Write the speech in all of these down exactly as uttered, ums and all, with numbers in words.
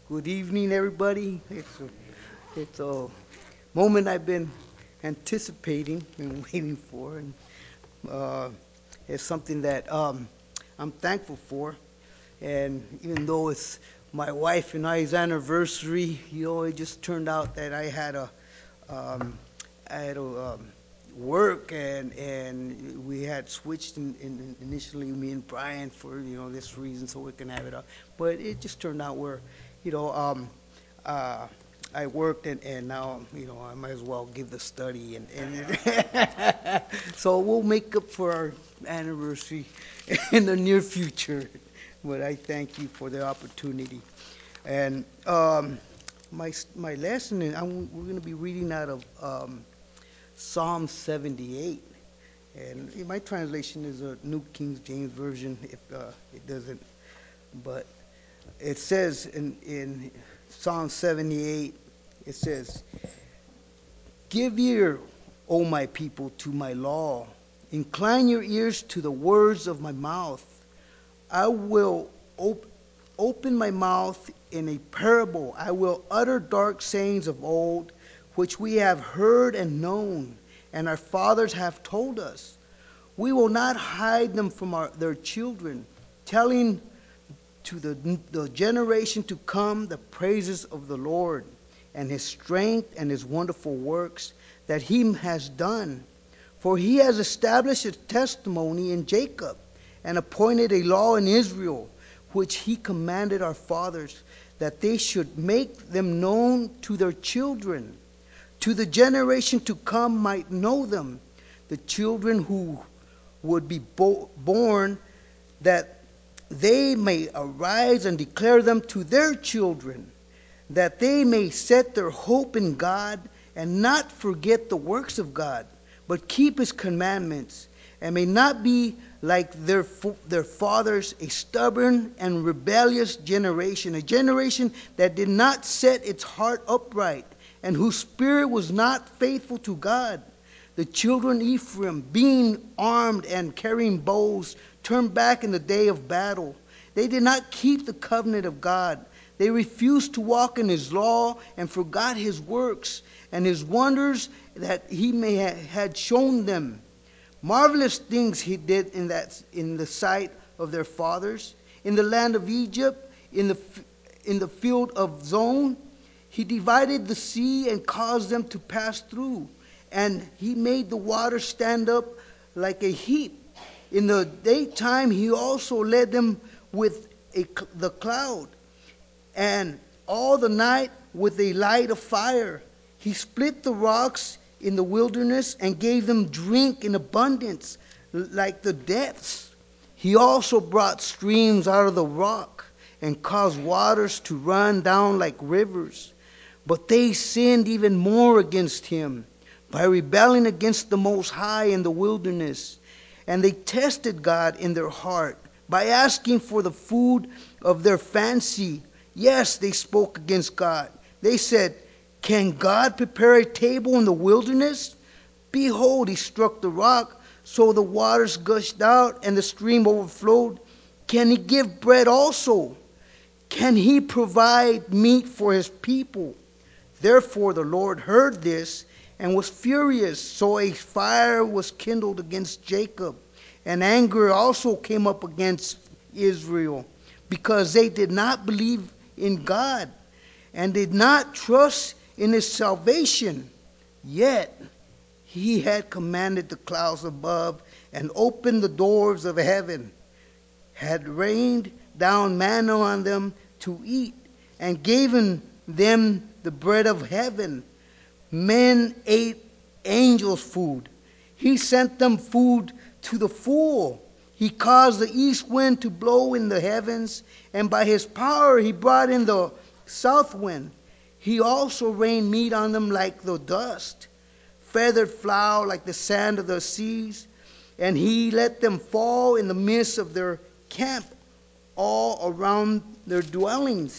Good evening, everybody. It's a, it's a moment I've been anticipating and waiting for, and uh, it's something that um, I'm thankful for. And even though it's my wife and I's anniversary, you know, it just turned out that I had a, um, I had to um, work, and and we had switched in, in initially me and Brian for you know this reason so we can have it up, but it just turned out where, you know, um, uh, I worked and, and now you know I might as well give the study and, and so we'll make up for our anniversary in the near future. But I thank you for the opportunity. And um, my my lesson is I'm, we're going to be reading out of um, Psalm seventy-eight, and my translation is a New King James Version. If uh, it doesn't, but it says in in Psalm seventy-eight, it says, "Give ear, O my people, to my law. Incline your ears to the words of my mouth. I will op- open my mouth in a parable. I will utter dark sayings of old, which we have heard and known, and our fathers have told us. We will not hide them from our, their children, telling to the, the generation to come the praises of the Lord and his strength and his wonderful works that he has done. For he has established a testimony in Jacob and appointed a law in Israel, which he commanded our fathers, that they should make them known to their children, to the generation to come might know them, the children who would be bo- born, that they may arise and declare them to their children, that they may set their hope in God and not forget the works of God, but keep his commandments, and may not be like their, their fathers, a stubborn and rebellious generation, a generation that did not set its heart upright, and whose spirit was not faithful to God. The children of Ephraim, being armed and carrying bows, turned back in the day of battle. They did not keep the covenant of God. They refused to walk in his law and forgot his works and his wonders that he may ha- had shown them. Marvelous things he did in that in the sight of their fathers, in the land of Egypt, in the in the field of Zon. He divided the sea and caused them to pass through, and he made the water stand up like a heap. In the daytime he also led them with a, the cloud, and all the night with a light of fire. He split the rocks in the wilderness and gave them drink in abundance, like the depths. He also brought streams out of the rock and caused waters to run down like rivers. But they sinned even more against him by rebelling against the Most High in the wilderness. And they tested God in their heart by asking for the food of their fancy. Yes, they spoke against God. They said, "Can God prepare a table in the wilderness? Behold, he struck the rock, so the waters gushed out and the stream overflowed. Can he give bread also? Can he provide meat for his people?" Therefore the Lord heard this and was furious. So a fire was kindled against Jacob, and anger also came up against Israel, because they did not believe in God and did not trust in his salvation. Yet he had commanded the clouds above and opened the doors of heaven, had rained down manna on them to eat, and given them the bread of heaven. Men ate angels' food. He sent them food to the full. He caused the east wind to blow in the heavens, and by his power he brought in the south wind. He also rained meat on them like the dust, feathered flour like the sand of the seas, and he let them fall in the midst of their camp all around their dwellings.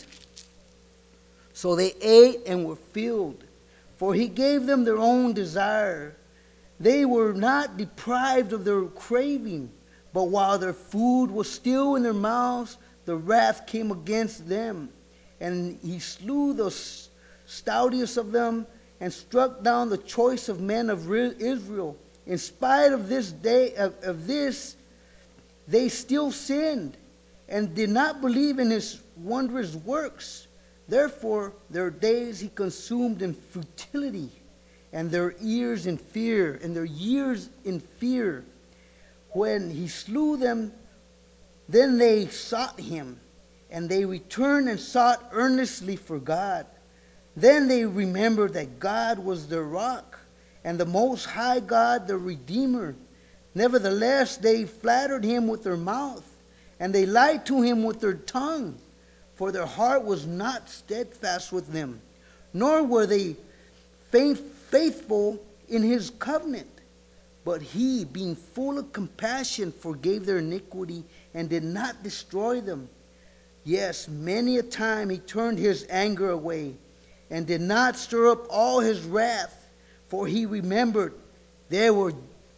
So they ate and were filled, for he gave them their own desire. They were not deprived of their craving, but while their food was still in their mouths, the wrath came against them, And he slew the stoutest of them, and struck down the choice of men of Israel. In spite of this day of, of this, they still sinned and did not believe in his wondrous works. Therefore, their days he consumed in futility, and their years in fear, and their years in fear. When he slew them, then they sought him, and they returned and sought earnestly for God. Then they remembered that God was their rock, and the Most High God their Redeemer. Nevertheless, they flattered him with their mouth, and they lied to him with their tongue, for their heart was not steadfast with them, nor were they faithful in his covenant. But he, being full of compassion, forgave their iniquity and did not destroy them. Yes, many a time he turned his anger away and did not stir up all his wrath, for he remembered they were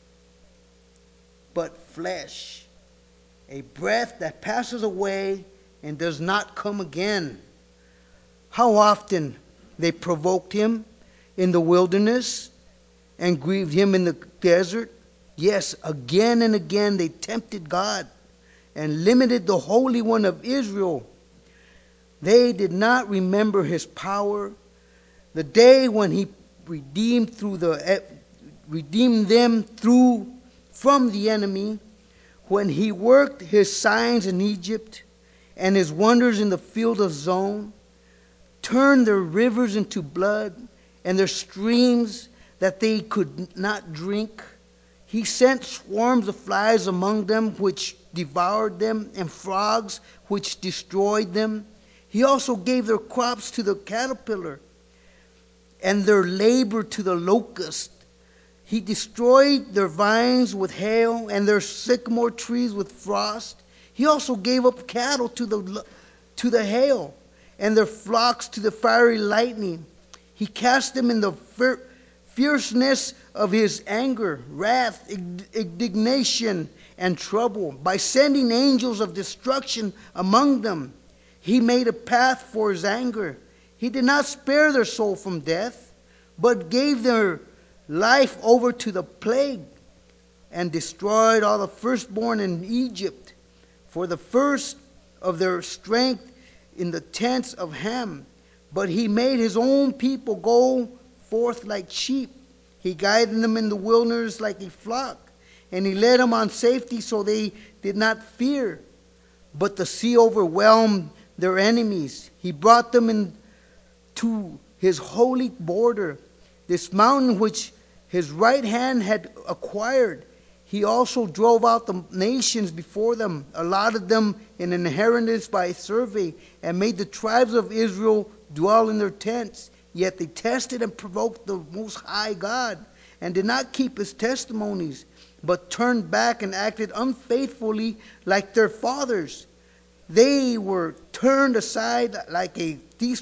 but flesh, a breath that passes away and does not come again. How often they provoked him in the wilderness and grieved him in the desert. Yes, again and again they tempted God and limited the Holy One of Israel. They did not remember his power, the day when he redeemed through the redeemed them through from the enemy, when he worked his signs in Egypt and his wonders in the field of Zon, turned their rivers into blood and their streams that they could not drink. He sent swarms of flies among them, which devoured them, and frogs, which destroyed them. He also gave their crops to the caterpillar, and their labor to the locust. He destroyed their vines with hail, and their sycamore trees with frost. He also gave up cattle to the, to the hail, and their flocks to the fiery lightning. He cast them in the fierceness of his anger, wrath, indignation, and trouble, by sending angels of destruction among them. He made a path for his anger. He did not spare their soul from death, but gave their life over to the plague, and destroyed all the firstborn in Egypt, for the first of their strength in the tents of Ham. But he made his own people go forth like sheep. He guided them in the wilderness like a flock, and he led them on safety, so they did not fear. But the sea overwhelmed their enemies. He brought them in to his holy border, this mountain which his right hand had acquired. He also drove out the nations before them, allotted them an inheritance by survey, and made the tribes of Israel dwell in their tents. Yet they tested and provoked the Most High God, and did not keep his testimonies, but turned back and acted unfaithfully like their fathers. They were turned aside like a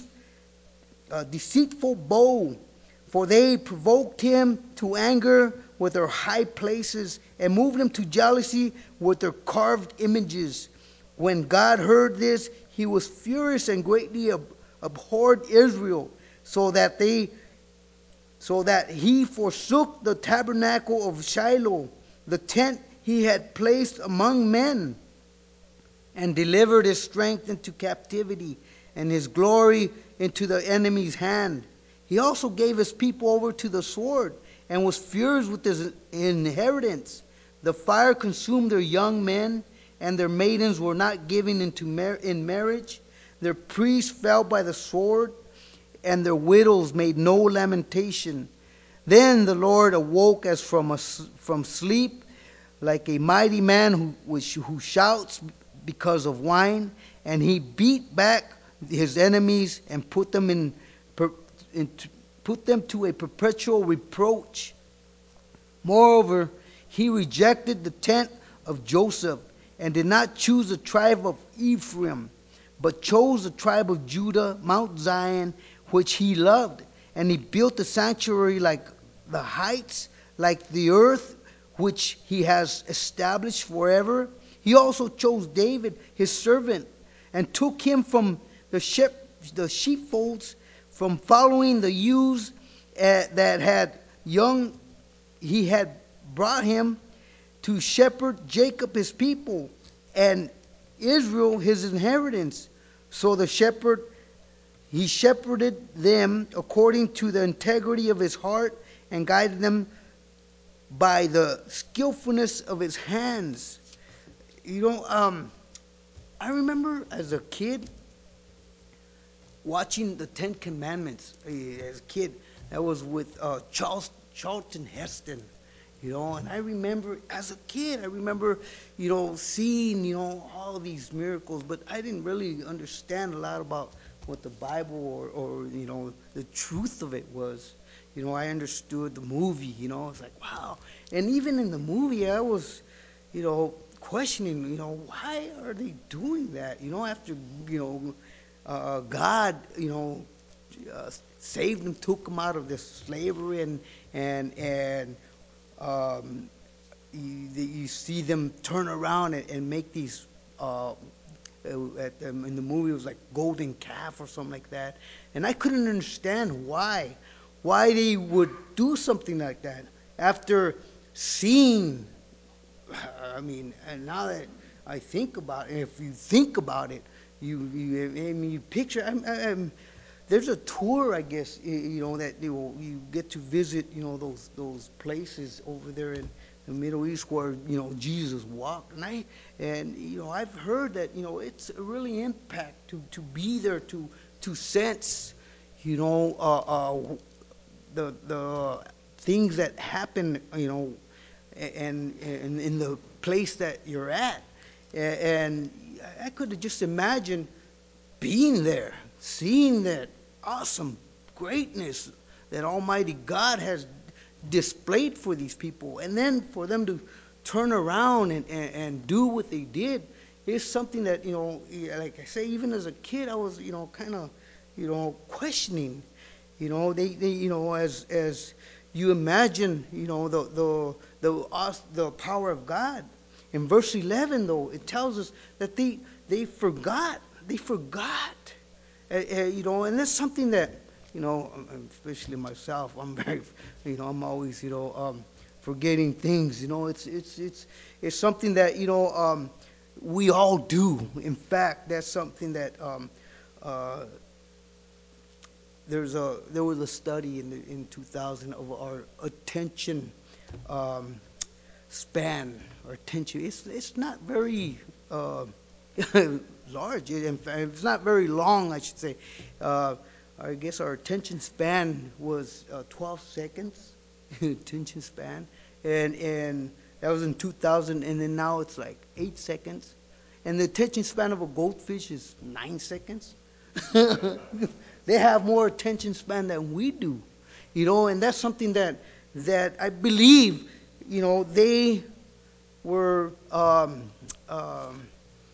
deceitful bow, for they provoked him to anger with their high places, and moved him to jealousy with their carved images. When God heard this, he was furious and greatly ab- abhorred Israel, so that they so that he forsook the tabernacle of Shiloh, the tent he had placed among men, and delivered his strength into captivity, and his glory into the enemy's hand. He also gave his people over to the sword, and was furious with his inheritance. The fire consumed their young men, and their maidens were not given into mar- in marriage. Their priests fell by the sword, and their widows made no lamentation. Then the Lord awoke as from a, from sleep, like a mighty man who, which, who shouts because of wine, and he beat back his enemies and put them in, per, in put them to a perpetual reproach. Moreover, he rejected the tent of Joseph, and did not choose the tribe of Ephraim, but chose the tribe of Judah, Mount Zion, which he loved. And he built the sanctuary like the heights, like the earth, which he has established forever. He also chose David, his servant, and took him from the the sheepfolds from following the ewes uh, that had young. He had brought him to shepherd Jacob his people and Israel his inheritance. So the shepherd he shepherded them according to the integrity of his heart and guided them by the skillfulness of his hands. You know, um, I remember as a kid watching the Ten Commandments eh, as a kid. That was with uh, Charles Charlton Heston, you know. And I remember as a kid, I remember, you know, seeing, you know, all these miracles, but I didn't really understand a lot about what the Bible or, or you know, the truth of it was. You know, I understood the movie. You know, it's like wow. And even in the movie, I was, you know, questioning. You know, why are they doing that? You know, after you know uh, God, you know, uh, saved them, took them out of this slavery, and and and um, you, you see them turn around and, and make these. Uh, at, um, in the movie, it was like golden calf or something like that, and I couldn't understand why, why they would do something like that after seeing. I mean, and now that I think about it, if you think about it, you, you I mean, you picture. I'm, I'm, there's a tour, I guess, you know, that you, know, you get to visit, you know, those those places over there in the Middle East where you know Jesus walked, and I and you know I've heard that you know it's a really impact to to be there to to sense, you know, uh, uh, the the things that happen, you know, and, and in the place that you're at. And I could just imagine being there, seeing that awesome greatness that Almighty God has displayed for these people, and then for them to turn around and, and, and do what they did is something that you know, like I say, even as a kid, I was you know kind of you know questioning. You know, they, they you know as as you imagine, you know the the the us the power of God. In verse eleven, though, it tells us that they they forgot they forgot, uh, uh, you know, and that's something that you know, um, um, especially myself, I'm very, you know, I'm always you know um, forgetting things. You know, it's it's it's it's something that you know um, we all do. In fact, that's something that um, uh, there's a there was a study in the, in two thousand of our attention um, span or attention. It's it's not very uh, large. In fact, it's not very long, I should say. Uh, I guess our attention span was uh, twelve seconds. Attention span, and and that was in two thousand, and then now it's like eight seconds, and the attention span of a goldfish is nine seconds. They have more attention span than we do, you know, and that's something that that I believe, you know, they were um, um,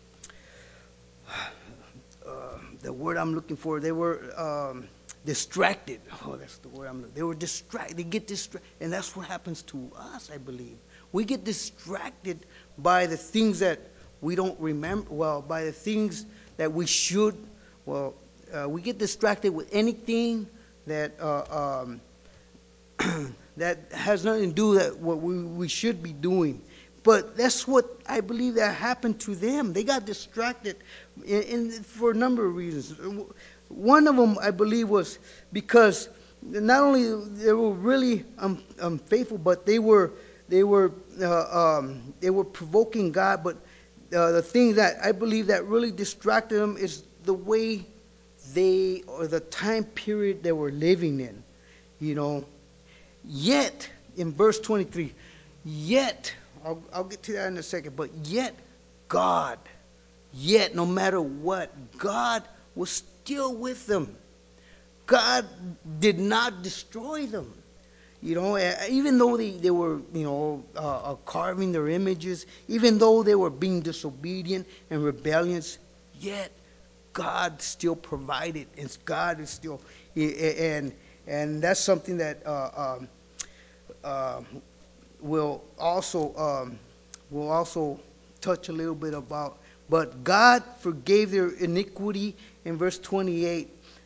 uh, the word I'm looking for. They were um, distracted. Oh, that's the word I'm looking. They were distracted. They get distracted, and that's what happens to us. I believe we get distracted by the things that we don't remember. Well, by the things that we should. Well, uh, we get distracted with anything that uh, um, that has nothing to do with what we, we should be doing. But that's what I believe that happened to them. They got distracted in, in, for a number of reasons. One of them, I believe, was because not only they were really um, unfaithful, but they were they were uh, um, they were provoking God. But uh, the thing that I believe that really distracted them is the way they or the time period they were living in. You know, yet, in verse twenty-three, yet, I'll, I'll get to that in a second, but yet God, yet no matter what, God was still with them. God did not destroy them. You know, eh, even though they, they were, you know, uh, uh, carving their images, even though they were being disobedient and rebellious, yet God still provided, and God is still, eh, eh, and and that's something that uh, um, uh, will also um, will also touch a little bit about. But God forgave their iniquity in verse twenty-eight,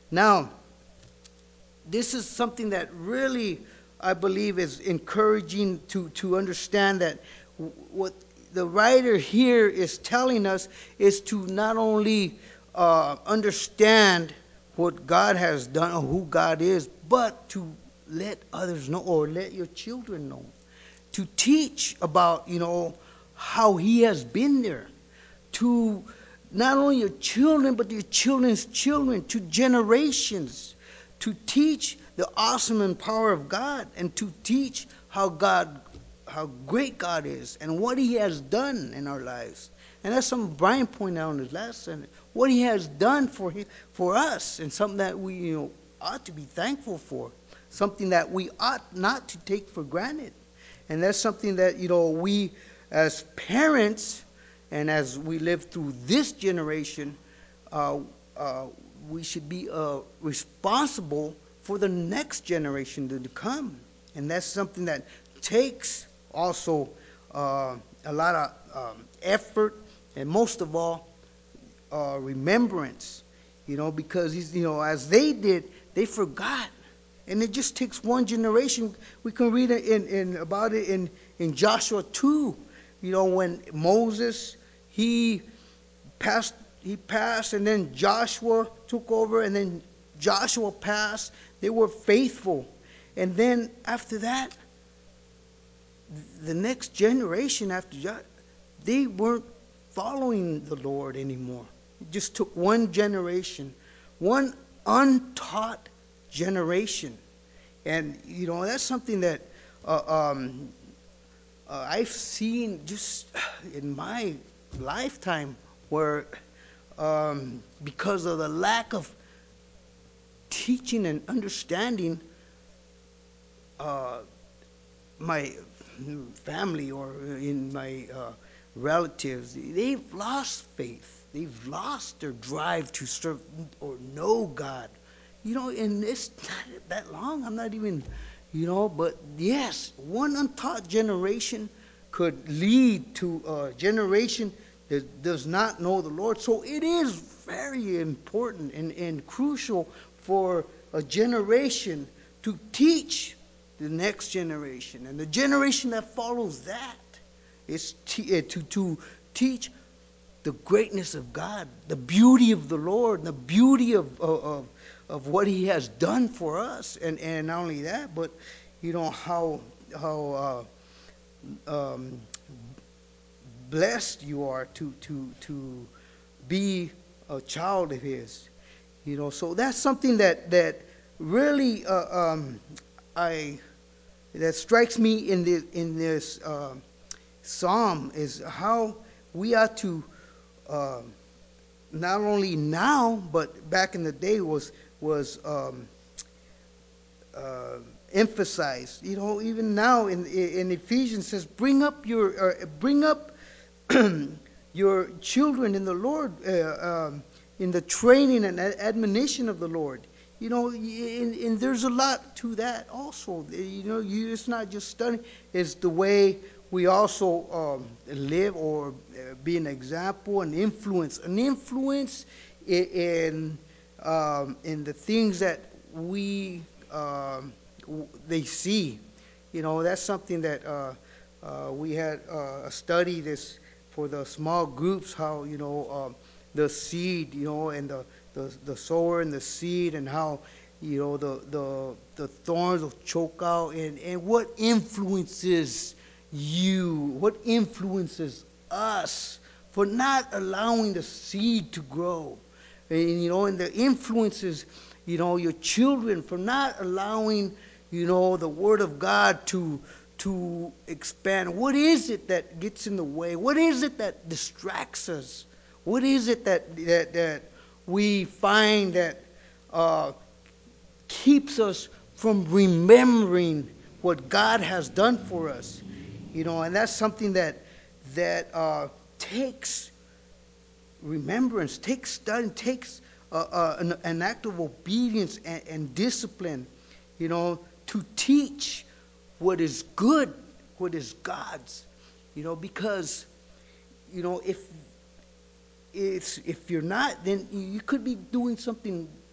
Now, this is something that really I believe is encouraging to, to understand that what the writer here is telling us is to not only uh, understand what God has done or who God is, but to let others know or let your children know. To teach about, you know, how He has been there. To not only your children, but your children's children, to generations, to teach the awesome and power of God, and to teach how God, how great God is, and what He has done in our lives. And that's something Brian pointed out in his last sentence. What He has done for him, for us, and something that we, you know, ought to be thankful for. Something that we ought not to take for granted. And that's something that, you know, we as parents and as we live through this generation, uh, uh, we should be uh, responsible for the next generation to come. And that's something that takes also uh, a lot of um, effort and most of all, uh, remembrance, you know, because he's, you know, as they did, they forgot. And it just takes one generation. We can read it in, in about it in, in Joshua two, you know, when Moses, he passed, he passed, and then Joshua took over, and then Joshua passed. They were faithful. And then after that, the next generation after Joshua, they weren't following the Lord anymore. It just took one generation, one untaught generation. And, you know, that's something that uh, um, uh, I've seen just in my lifetime where um, because of the lack of teaching and understanding, uh, my family or in my uh, relatives, they've lost faith. They've lost their drive to serve or know God. You know, and it's not that long. I'm not even, you know, but yes, one untaught generation could lead to a generation that does not know the Lord. So it is very important and, and crucial for a generation to teach the next generation and the generation that follows that is t- uh, to, to teach the greatness of God, the beauty of the Lord, the beauty of, of, of what He has done for us. And, and not only that, but, you know, how, how uh, um, blessed you are to, to, to be a child of His. You know, so that's something that, that really uh, um, I that strikes me in this in this uh, psalm is how we are to uh, not only now but back in the day was was um, uh, emphasized. You know, even now in in Ephesians says, bring up your uh, bring up your children in the Lord, uh, um, in the training and admonition of the Lord. You know, and, and there's a lot to that also. You know, you, it's not just studying; it's the way we also um, live or uh, be an example, an influence, an influence in in, um, in the things that we um, they see. You know, that's something that uh, uh, we had uh, a study this for the small groups, how, you know, um, the seed, you know, and the, the, the sower and the seed, and how, you know, the, the, the thorns will choke out, and, and what influences you, what influences us for not allowing the seed to grow. And, you know, and the influences, you know, your children for not allowing, you know, the Word of God to to expand. What is it that gets in the way? What is it that distracts us? What is it that that, that we find that uh, keeps us from remembering what God has done for us? You know, and that's something that that uh, takes remembrance, takes study, takes uh, uh, an, an act of obedience and, and discipline, you know, to teach what is good, what is God's, you know, because, you know, if it's if you're not, then you could be doing something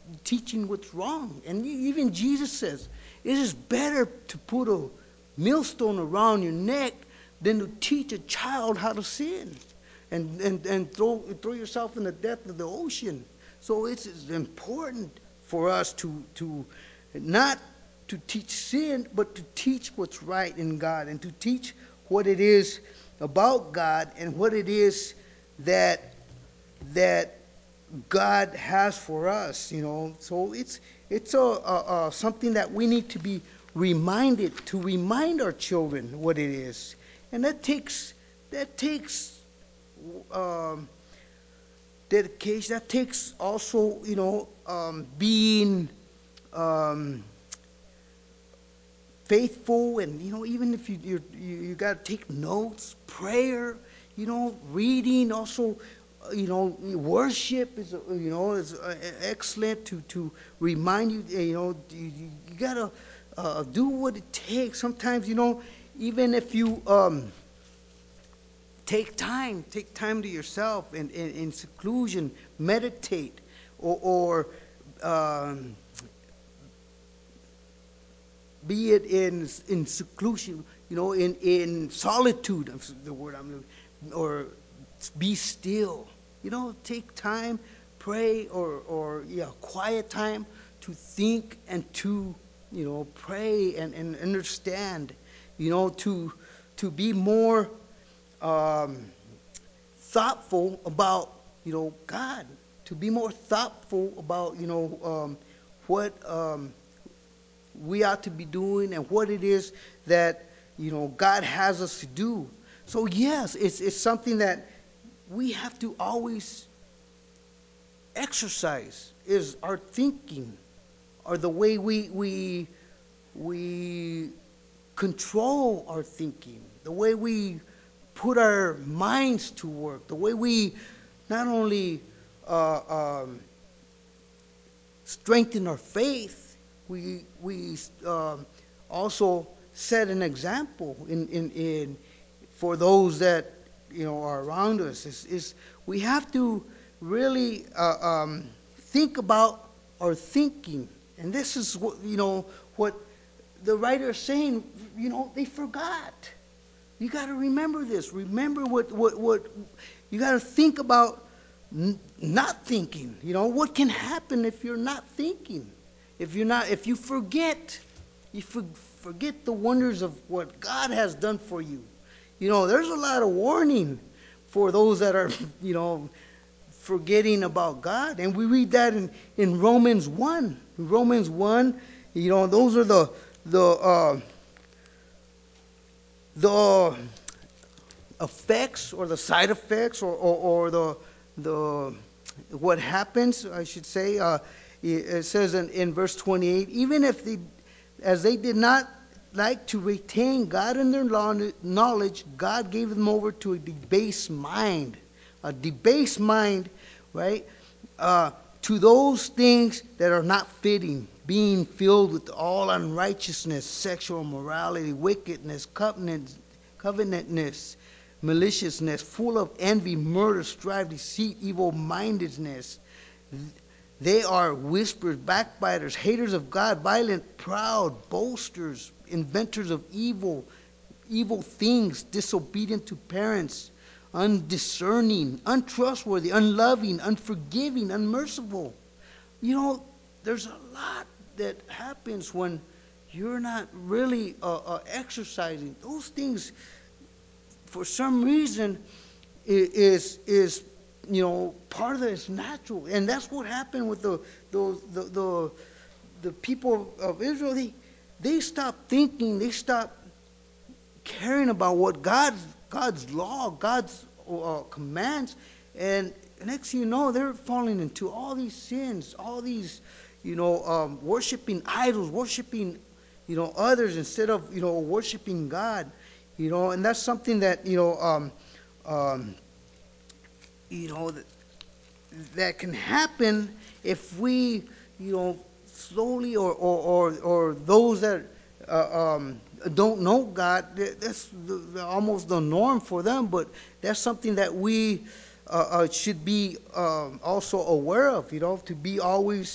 teaching what's wrong. And e- even Jesus says it is better to put a millstone around your neck than to teach a child how to sin and, and, and throw, throw yourself in the depth of the ocean. So it's, it's important for us to, to not to teach sin, but to teach what's right in God and to teach what it is about God and what it is that that God has for us, you know. So it's it's a, a, a something that we need to be reminded to remind our children what it is, and that takes that takes um, dedication. That takes also, you know, um, being um, faithful, and you know, even if you you you, you got to take notes, prayer, you know, reading also, uh, you know, worship is, uh, you know, is uh, excellent to to remind you, uh, you know, you, you you gotta uh, do what it takes. Sometimes, you know, even if you um, take time, take time to yourself in, in, in seclusion, meditate, or, or um, be it in in seclusion, you know, in in solitude. That's the word I'm looking, or be still. You know, take time, pray, or or yeah, quiet time to think and to, you know, pray and and understand. You know, to to be more um, thoughtful about, you know, God. To be more thoughtful about, you know, um, what um, we ought to be doing and what it is that, you know, God has us to do. So yes, it's it's something that we have to always exercise is our thinking, or the way we we we control our thinking, the way we put our minds to work, the way we not only uh, um, strengthen our faith, we we um, also set an example in, in, in for those that, you know, are around us. Is is we have to really uh, um, think about our thinking, and this is what, you know, what the writer is saying. You know, they forgot. You got to remember this. Remember what what what you got to think about. N- not thinking. You know, what can happen if you're not thinking? If you're not, if you forget, you for, forget the wonders of what God has done for you. You know, there's a lot of warning for those that are, you know, forgetting about God. And we read that in, in Romans one. Romans one, you know, those are the, the, uh, the effects, or the side effects, or, or, or the the what happens, I should say. Uh, it says in, in verse twenty-eight, even if they, as they did not like to retain God in their knowledge, God gave them over to a debased mind, a debased mind, right? Uh, to those things that are not fitting, being filled with all unrighteousness, sexual immorality, wickedness, covenant, covenantness, maliciousness, full of envy, murder, strife, deceit, evil mindedness. They are whisperers, backbiters, haters of God, violent, proud, boasters, inventors of evil, evil things, disobedient to parents, undiscerning, untrustworthy, unloving, unforgiving, unmerciful. You know, there's a lot that happens when you're not really uh, uh, exercising. Those things, for some reason, is is you know, part of it is natural, and that's what happened with the those the the, the people of Israel. They they stopped thinking. They stopped caring about what God's God's law, God's uh, commands, and next thing you know, they're falling into all these sins, all these, you know, um, worshiping idols, worshiping, you know, others instead of, you know, worshiping God, you know, and that's something that, you know, um, um, you know, that, that can happen if we, you know, slowly, or or or, or those that uh, um, don't know God, that's the, the, almost the norm for them. But that's something that we uh, uh, should be um, also aware of. You know, to be always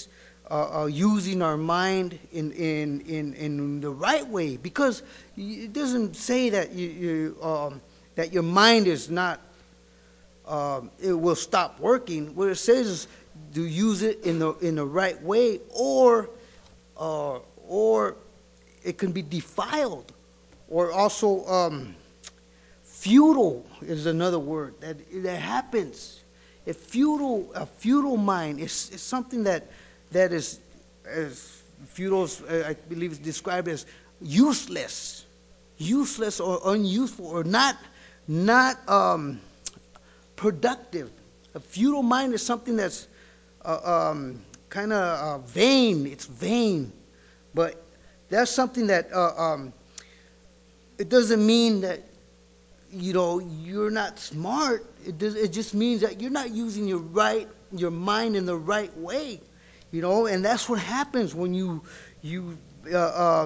uh, uh, using our mind in, in, in, in the right way, because it doesn't say that you, you um, that your mind is not um, it will stop working. What it says is to use it in the in the right way, or uh, or it can be defiled, or also um, futile is another word that that happens. A futile a futile mind is, is something that that is as futile as, uh, I believe is described as useless, useless or unuseful or not not um, productive. A futile mind is something that's uh, um, kind of uh, vain. It's vain, but that's something that uh, um, it doesn't mean that you know you're not smart. It does. It just means that you're not using your right your mind in the right way. You know, and that's what happens when you you uh, uh,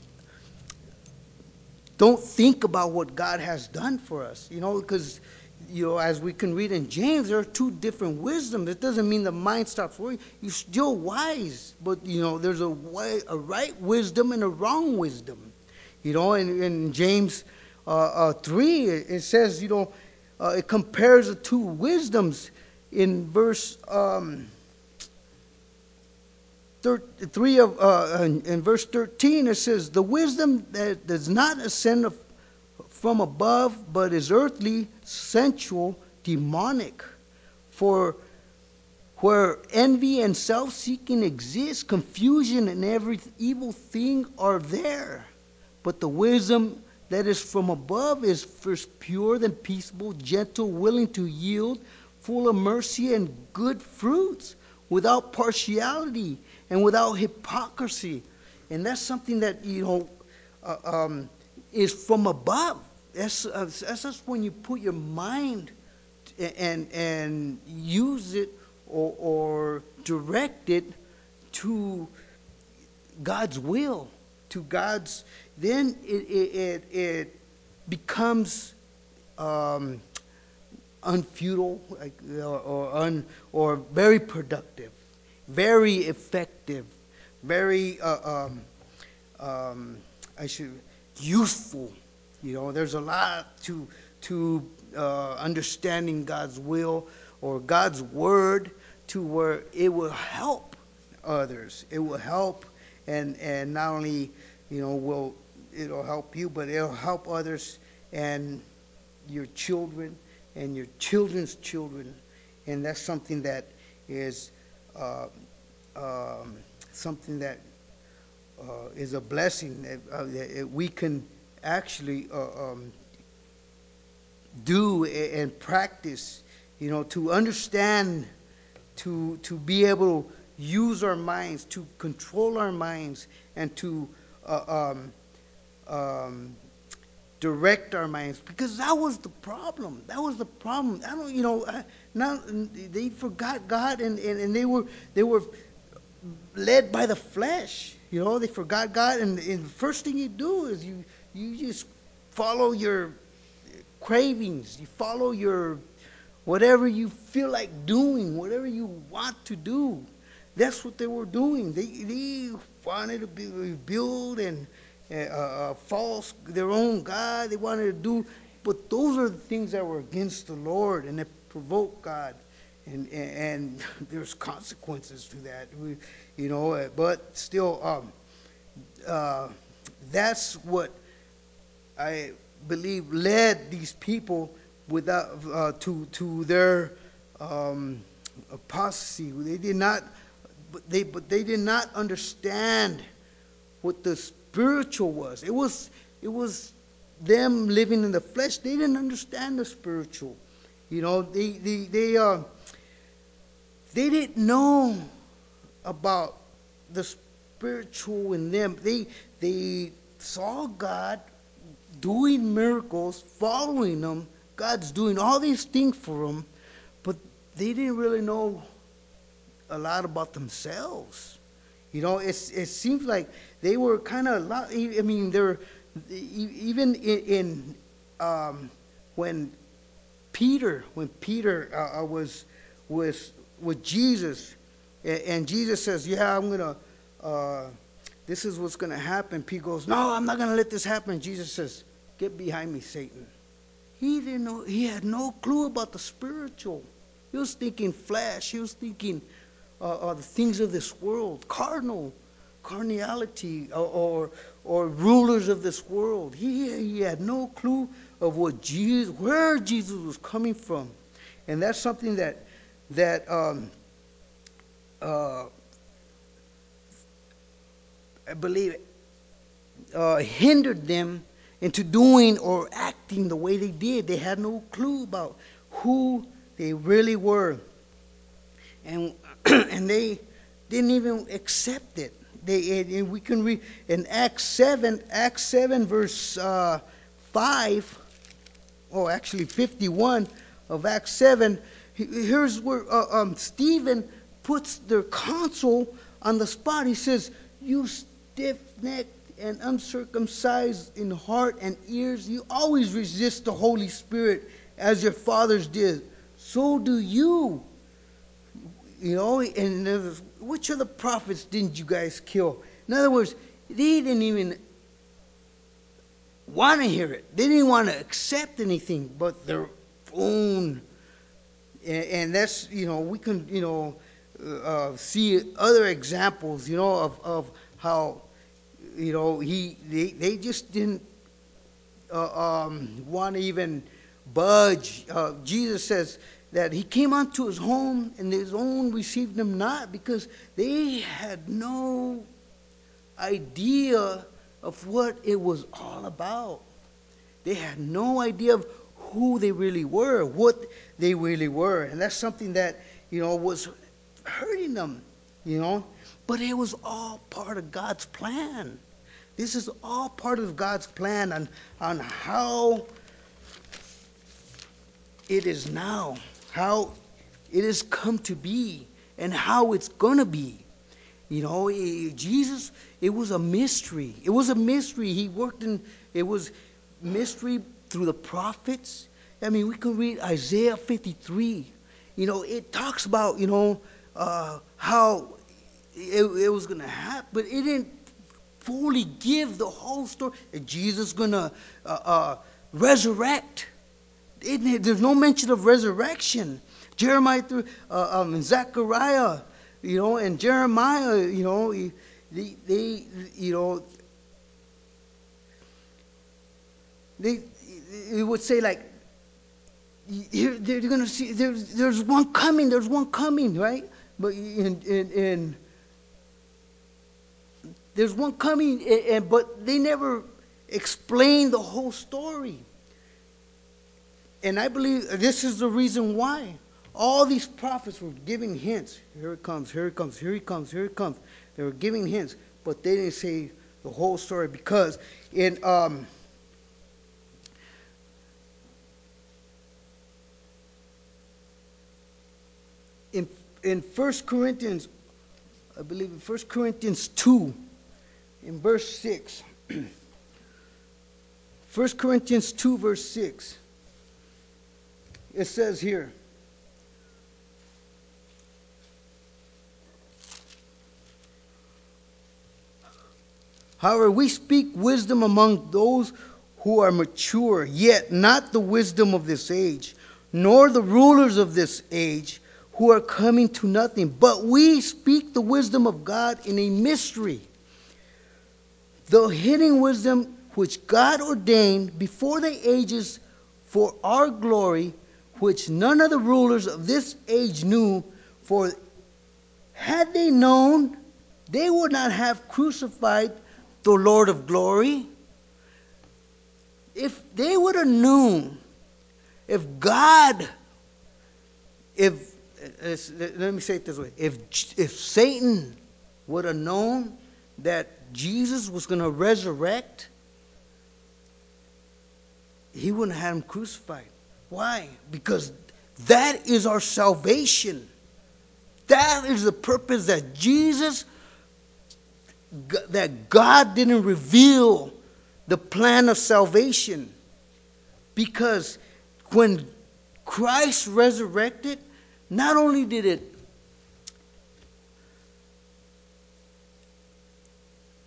don't think about what God has done for us, you know, because, you know, as we can read in James, there are two different wisdoms. It doesn't mean the mind stops working. You're still wise, but, you know, there's a, way, a right wisdom and a wrong wisdom. You know, in, in James uh, uh, three, it, it says, you know, uh, it compares the two wisdoms in verse um, thir- three of, uh, in, in verse thirteen. It says, the wisdom that does not ascend of from above, but is earthly, sensual, demonic. For where envy and self seeking exist, confusion and every evil thing are there. But the wisdom that is from above is first pure, then peaceable, gentle, willing to yield, full of mercy and good fruits, without partiality and without hypocrisy. And that's something that, you know, uh, um, is from above. That's, uh, that's just when you put your mind and and use it, or, or direct it to God's will, to God's, then it it, it, it becomes um, unfutile, like, or, or un or very productive, very effective, very uh, um, um, I should useful. You know, there's a lot to to uh, understanding God's will or God's word, to where it will help others. It will help, and and not only, you know, will it'll help you, but it'll help others and your children and your children's children, and that's something that is uh, um, something that uh, is a blessing that, uh, that we can actually uh, um, do and practice, you know, to understand, to to be able to use our minds, to control our minds, and to uh, um, um, direct our minds, because that was the problem. That was the problem. I don't, you know, I, now they forgot God, and, and, and they were they were led by the flesh. You know, they forgot God, and, and the first thing you do is you you just follow your cravings. You follow your whatever you feel like doing, whatever you want to do. That's what they were doing. They they wanted to be, build and uh, uh, false their own god. They wanted to do, but those are the things that were against the Lord, and that provoked God, and and, and there's consequences to that. We, you know, uh, but still, um, uh, that's what I believe led these people without uh, to to their um, apostasy. They did not, but they but they did not understand what the spiritual was. It was it was them living in the flesh. They didn't understand the spiritual. You know, they they they uh, they didn't know about the spiritual in them. They they saw God doing miracles, following them. God's doing all these things for them, but they didn't really know a lot about themselves. You know, it's, it seems like they were kind of, I mean, they're, even in, in um, when Peter, when Peter uh, uh, was, was with Jesus, And, and Jesus says, yeah, I'm going to, uh, this is what's going to happen. Peter goes, no, I'm not going to let this happen. Jesus says, get behind me, Satan. He didn't know, he had no clue about the spiritual. He was thinking flesh. He was thinking uh, uh, the things of this world, carnal, carnality, or, or, or rulers of this world. He, he had no clue of what Jesus, where Jesus was coming from. And that's something that, that um, uh, I believe uh, hindered them into doing or acting the way they did. They had no clue about who they really were, and and they didn't even accept it. They and we can read in Acts seven, Acts seven, verse uh, five. Oh, actually fifty-one of Acts seven. Here's where uh, um, Stephen puts their counsel on the spot. He says, "You stiff-necked and uncircumcised in heart and ears, you always resist the Holy Spirit as your fathers did. So do you." You know, and there's, which of the prophets didn't you guys kill? In other words, they didn't even want to hear it. They didn't want to accept anything but their own. And, and that's, you know, we can, you know, uh, see other examples, you know, of, of how, you know, he they, they just didn't uh, um, want to even budge. Uh, Jesus says that he came unto his home and his own received him not, because they had no idea of what it was all about. They had no idea of who they really were, what they really were. And that's something that, you know, was hurting them, you know. But it was all part of God's plan. This is all part of God's plan on, on how it is now, how it has come to be, and how it's going to be. You know, eh, Jesus, it was a mystery. It was a mystery. He worked in, it was mystery through the prophets. I mean, we can read Isaiah fifty-three. You know, it talks about, you know, uh, how it, it was going to happen, but it didn't fully give the whole story. Is Jesus going to uh, uh, resurrect? It, there's no mention of resurrection. Jeremiah through uh, um, Zechariah, you know, and Jeremiah, you know, they, they you know, they, it would say like, you're, they're going to see, there's, there's one coming, there's one coming, right? But in, in, in there's one coming, and but they never explained the whole story. And I believe this is the reason why all these prophets were giving hints. Here it comes, here it comes, here it comes, here it comes. They were giving hints, but they didn't say the whole story, because in um, in in First Corinthians, I believe in First Corinthians two, in verse six. First Corinthians two, verse six. It says here, however, we speak wisdom among those who are mature, yet not the wisdom of this age, nor the rulers of this age who are coming to nothing. But we speak the wisdom of God in a mystery, the hidden wisdom which God ordained before the ages for our glory, which none of the rulers of this age knew. For had they known, they would not have crucified the Lord of glory. If they would have known, if God, if, let me say it this way, if, if Satan would have known that Jesus was going to resurrect, he wouldn't have had him crucified. Why? Because that is our salvation. That is the purpose that Jesus, that God didn't reveal the plan of salvation. Because when Christ resurrected, not only did it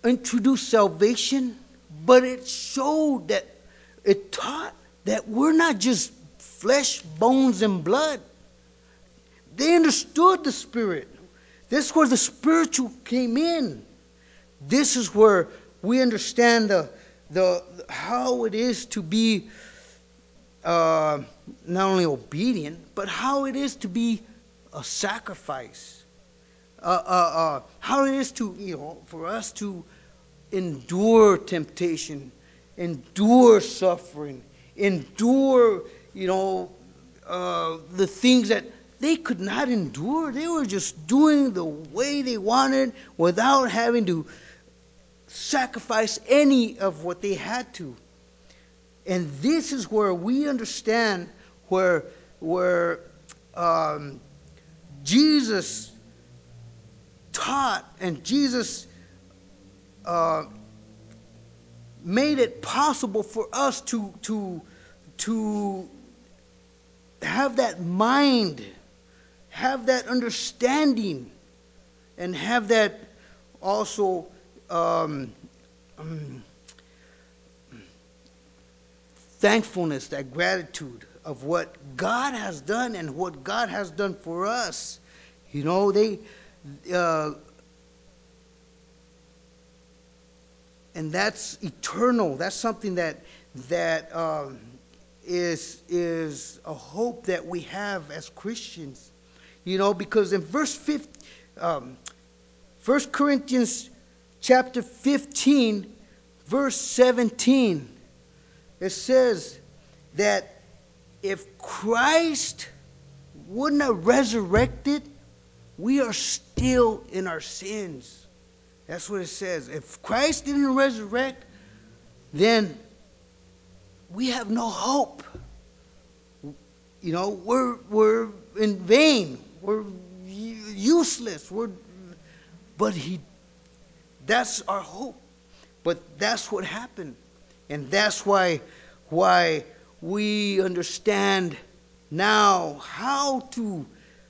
introduced salvation, but it showed that it taught that we're not just flesh, bones, and blood. They understood the Spirit. This is where the spiritual came in. This is where we understand the, the how it is to be uh, not only obedient, but how it is to be a sacrifice. Uh, uh, uh, how it is to, you know, for us to endure temptation, endure suffering, endure, you know, uh, the things that they could not endure. They were just doing the way they wanted without having to sacrifice any of what they had to. And this is where we understand where where um, Jesus taught and Jesus uh, made it possible for us to to to have that mind, have that understanding, and have that also um, um, thankfulness, that gratitude of what God has done and what God has done for us. You know, they, uh, and that's eternal. That's something that that um, is is a hope that we have as Christians. You know, because in verse fifteen, um, First Corinthians chapter fifteen, verse seventeen, it says that if Christ wouldn't have resurrected, we are still in our sins. That's what it says. If Christ didn't resurrect, then we have no hope. You know, we're we're in vain. We're useless. We're but he that's our hope. But that's what happened. And that's why why we understand now how to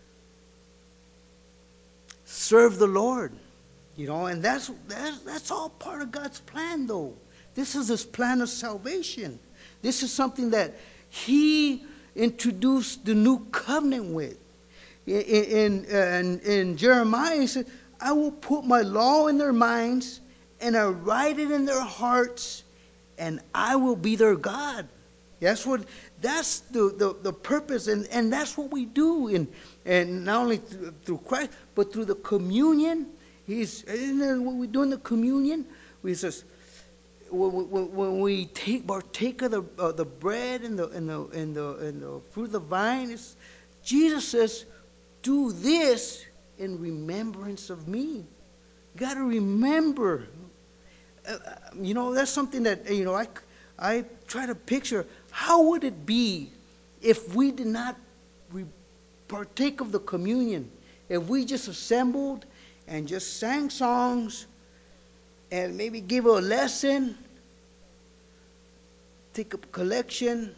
serve the Lord. You know, and that's, that's that's all part of God's plan, though. This is His plan of salvation. This is something that He introduced the new covenant with. In in, in, in Jeremiah, He said, "I will put my law in their minds, and I write it in their hearts, and I will be their God." That's what that's the, the, the purpose, and, and that's what we do in and not only through, through Christ, but through the communion. He's isn't that what we do in the communion? We says when, when, when we take partake of the uh, the bread and the and the and the and the fruit of the vine, it's, Jesus says, "Do this in remembrance of me." You got to remember. Uh, you know, that's something that you know I I try to picture. How would it be if we did not re- partake of the communion? If we just assembled and just sang songs and maybe give a lesson, take a collection,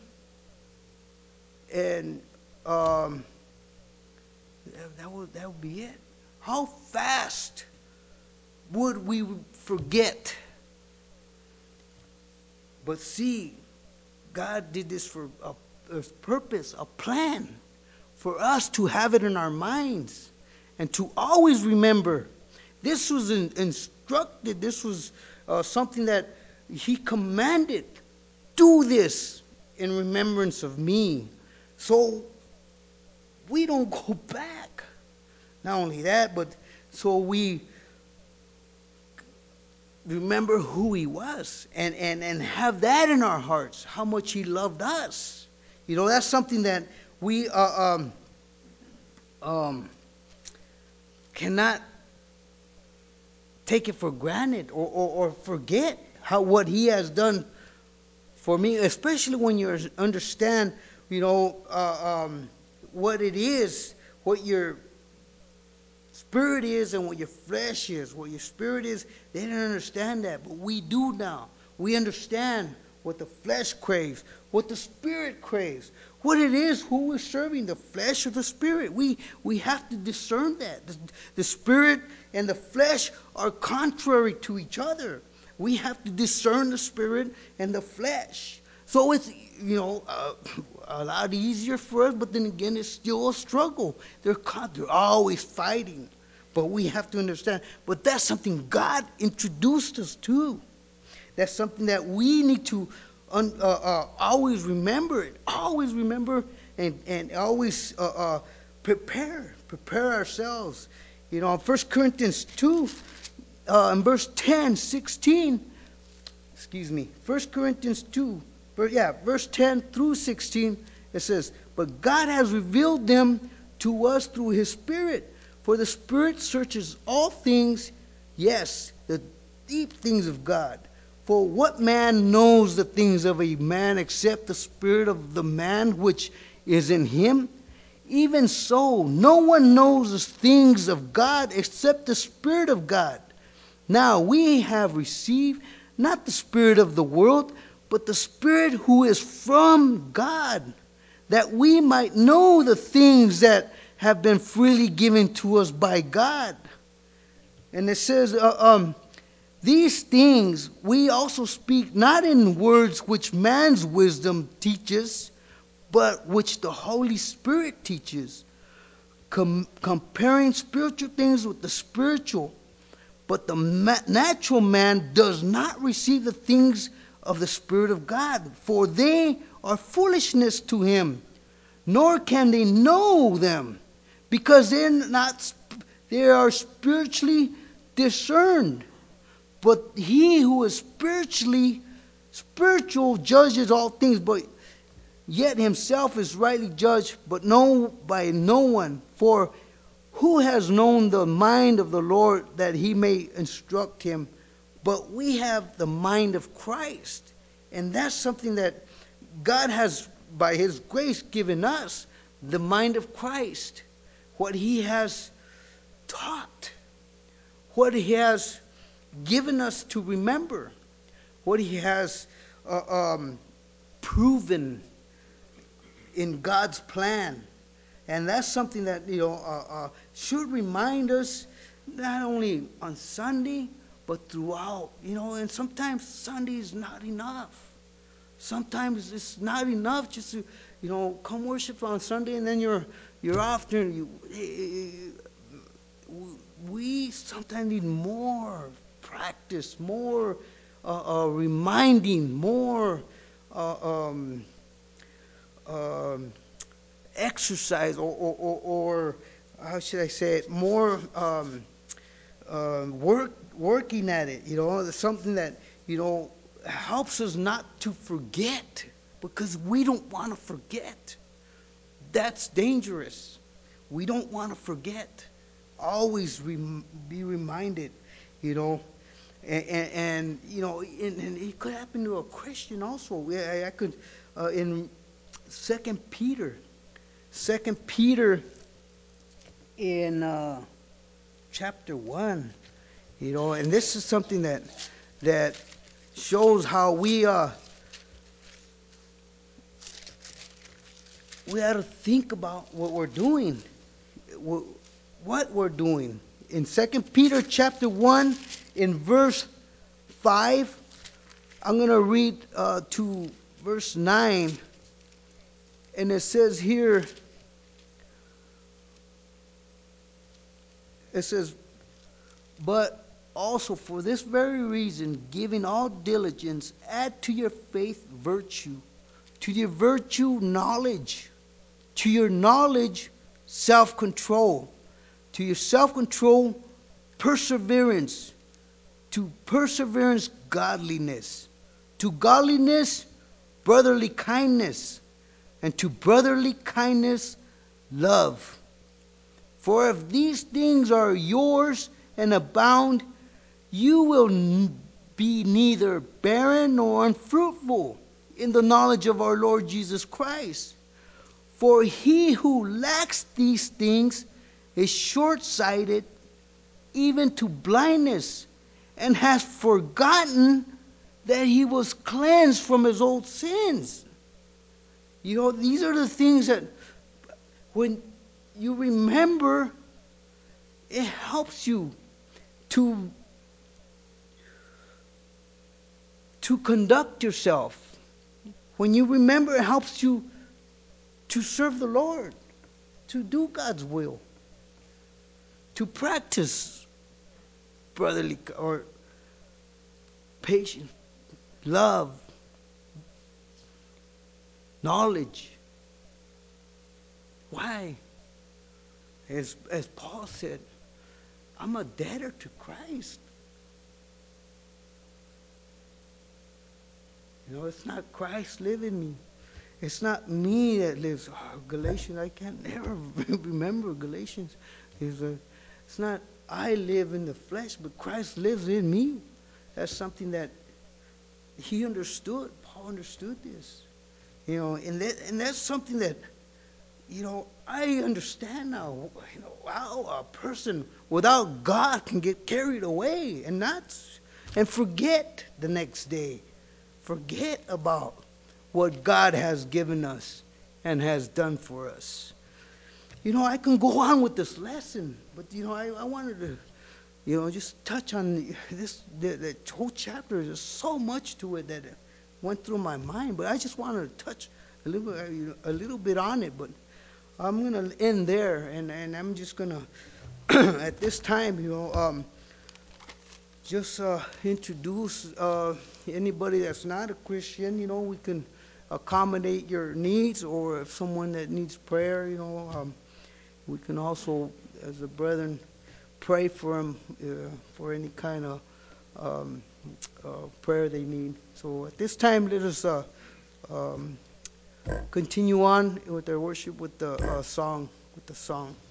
and um, that would that would be it. How fast would we forget? But see, God did this for a, a purpose, a plan, for us to have it in our minds and to always remember. This was in, instructed, this was uh, something that He commanded. Do this in remembrance of me. So we don't go back. Not only that, but so we remember who He was and, and, and have that in our hearts, how much He loved us. You know, that's something that we uh, um, um, cannot take it for granted or, or, or forget how what He has done for me, especially when you understand, you know, uh, um, what it is, what your spirit is and what your flesh is. What your spirit is, they didn't understand that, but we do now. We understand what the flesh craves, what the spirit craves, what it is, who we're serving, the flesh or the spirit. We we have to discern that. The, the spirit and the flesh are contrary to each other. We have to discern the spirit and the flesh. So it's, you know, uh, a lot easier for us, but then again, it's still a struggle. They're, they're always fighting. But we have to understand. But that's something God introduced us to. That's something that we need to un, uh, uh, always remember it. Always remember and, and always uh, uh, prepare. Prepare ourselves. You know, in First Corinthians two, uh, in verse ten, sixteen, excuse me, First Corinthians two, yeah, verse ten through sixteen, it says, "But God has revealed them to us through his Spirit. For the Spirit searches all things, yes, the deep things of God. For what man knows the things of a man except the spirit of the man which is in him? Even so, no one knows the things of God except the Spirit of God. Now we have received not the spirit of the world, but the Spirit who is from God, that we might know the things that have been freely given to us by God." And it says, uh, um, "These things we also speak not in words which man's wisdom teaches, but which the Holy Spirit teaches, com- comparing spiritual things with the spiritual. But the ma- natural man does not receive the things of the Spirit of God, for they are foolishness to him, nor can they know them, because they're not, they are spiritually discerned. But he who is spiritually spiritual judges all things, but yet himself is rightly judged, but no by no one. For who has known the mind of the Lord that he may instruct him? But we have the mind of Christ. And that's something that God has, by his grace, given us, the mind of Christ. What he has taught, what he has given us to remember, what he has uh, um, proven in God's plan. And that's something that, you know, uh, uh, should remind us not only on Sunday, but throughout. You know, and sometimes Sunday is not enough. Sometimes it's not enough just to, you know, come worship on Sunday and then you're you're off there. And you, we sometimes need more practice, more uh, uh, reminding, more uh, um, um, exercise, or, or, or, or how should I say it, more um, uh, work working at it. You know, it's something that, you know, helps us not to forget, because we don't want to forget. That's dangerous. We don't want to forget. Always rem- be reminded, you know. And, and, and you know, and, and it could happen to a Christian also. I, I could, uh, in Second Peter, Second Peter in uh, chapter one, you know, and this is something that that shows how we uh we ought to think about what we're doing, what we're doing. In Second Peter chapter one, in verse five, I'm going to read uh, to verse nine, and it says here, it says, "But also for this very reason, giving all diligence, add to your faith virtue, to your virtue knowledge, to your knowledge self-control, to your self-control perseverance, to perseverance godliness, to godliness brotherly kindness, and to brotherly kindness love. For if these things are yours and abound, you will n- be neither barren nor unfruitful in the knowledge of our Lord Jesus Christ. For he who lacks these things is short-sighted, even to blindness, and has forgotten that he was cleansed from his old sins. You know, these are the things that when you remember, it helps you to to conduct yourself. When you remember, it helps you to serve the Lord, to do God's will, to practice brotherly or patience, love, knowledge. Why? As, as Paul said, I'm a debtor to Christ. You know, it's not Christ living in me. It's not me that lives. Oh, Galatians, I can't never remember Galatians. It's, a, it's not I live in the flesh, but Christ lives in me. That's something that he understood. Paul understood this. You know, and that, and that's something that, you know, I understand now. You know, how a person without God can get carried away and not and forget the next day. Forget about what God has given us and has done for us. You know, I can go on with this lesson, but you know, I, I wanted to, you know, just touch on the, this the, the whole chapter. There's so much to it that went through my mind, but I just wanted to touch a little bit, you know, a little bit on it. But I'm gonna end there, and and I'm just gonna at this time, you know, um, just uh, introduce uh, anybody that's not a Christian. You know, we can accommodate your needs, or if someone that needs prayer, you know, um, we can also, as a brethren, pray for them uh, for any kind of um, uh, prayer they need. So at this time, let us uh, um, continue on with our worship with the uh, song, with the song.